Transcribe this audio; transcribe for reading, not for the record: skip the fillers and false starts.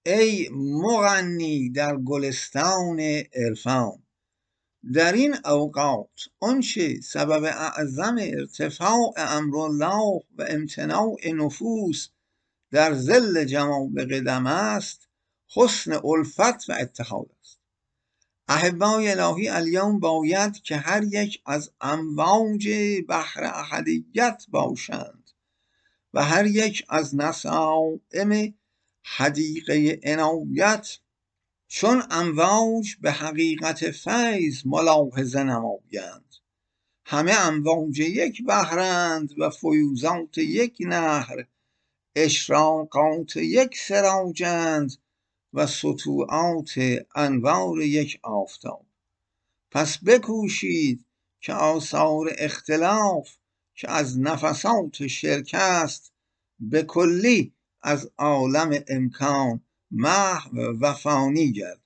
ای مغنی در گلستان عرفان. در این اوقات آنچه سبب اعظم ارتفاع امرالله و امتناع نفوس در ظل جمال قدم است، حسن الفت و اتحاد است. احبای الهی، الیوم باید که هر یک از امواج بحر احدیت باشند و هر یک از نسائم حدیقه عنایت چون امواج به حقیقت فیض ملاحظه نمایند. همه امواج یک بحرند و فیوزات یک نهر، اشراقات یک سراجند و سطوعات انوار یک آفتاب. پس بکوشید که آثار اختلاف که از نفسات شرک است به کلی از عالم امکان محو و فانی گردد.